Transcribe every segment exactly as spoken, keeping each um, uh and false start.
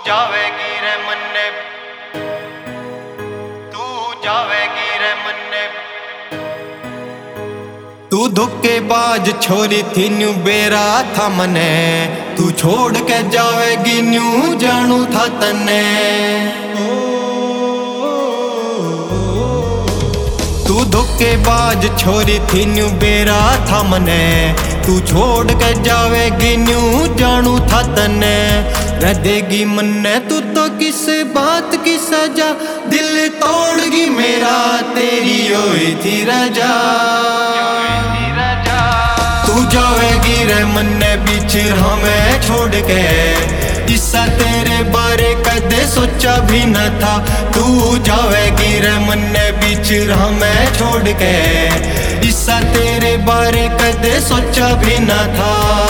जावेगी रे मन्ने, तू जावेगी रे मन्ने। तू धोखेबाज छोरी थी न्यू बेरा था मने, तू छोड़ के जावेगी न्यू जानू था तने। तू धोखेबाज छोरी थी न्यू बेरा था मने, तू छोड़ के जावेगी न्यू जानू था तने। रह देगी मन्ने तू तो किस बात की सजा, दिल तोड़गी मेरा तेरी हुई थी रजा। तू जावेगी रे मन्ने बीच हमें छोड़ के, इसा तेरे बारे कदे सोचा भी न था। तू जावेगी रे मन्ने बीच हमें छोड़ के, इसा तेरे बारे कदे सोचा भी न था।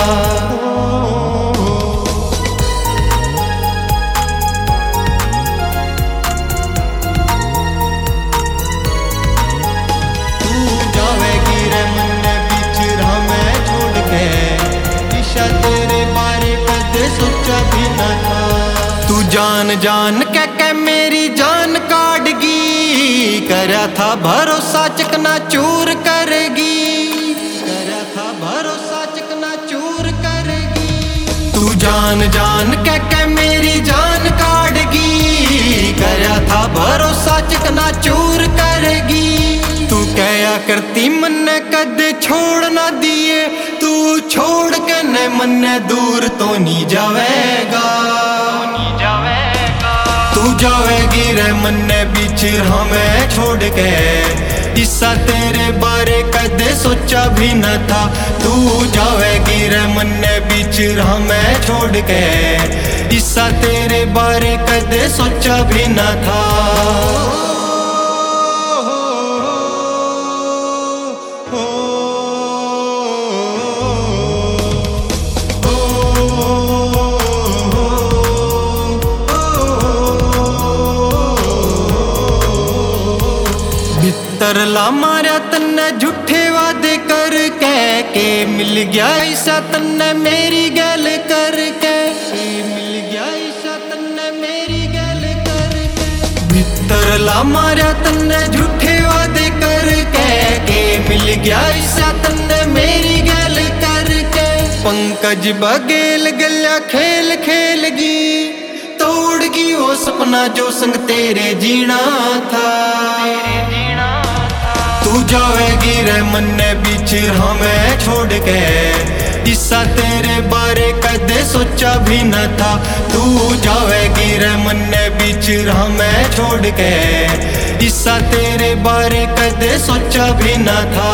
तू जान जान के, के मेरी जान काटगी, करा था भरोसा चकना चूर करेगी, करा था भरोसा चकना चूर करेगी। तू जान जान के, के मेरी जान काटगी, करा था भरोसा चकना चूर करेगी। तू क्या करती मन्ने कदे छोड़ ना दिए, तू छोड़ के न मन्ने दूर तो नहीं जावेगा। तू जावेगी रे मन्ने बीच हमें छोड़ के, इसा तेरे बारे कदे सोचा भी न था। तू जावेगी रे मन्ने बीच हमें छोड़ के, इसा तेरे बारे कदे सोचा भी न था। तरला मारा तन्ने झूठे वादे करके, के मिल गया ऐसा तन्ने मेरी गल करके, मिल गया ऐसा तन्ने मेरी गल करके। तरला मारा तन्ने झूठे वादे करके, के मिल गया ऐसा तन्ने मेरी गल करके। पंकज बघेल गल्या खेल खेलगी, तोड़गी वो सपना जो संग तेरे जीना था। तू जावेगी रे मन्ने बीच हमें छोड़ के, इसा तेरे बारे कदे सोचा भी न था। तू जावेगी रे मन्ने बीच हमें छोड़ के, इसा तेरे बारे कदे सोचा भी न था।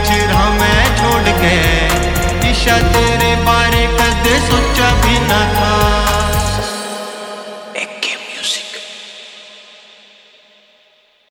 तेरे बारे कदे सोचा भी न था।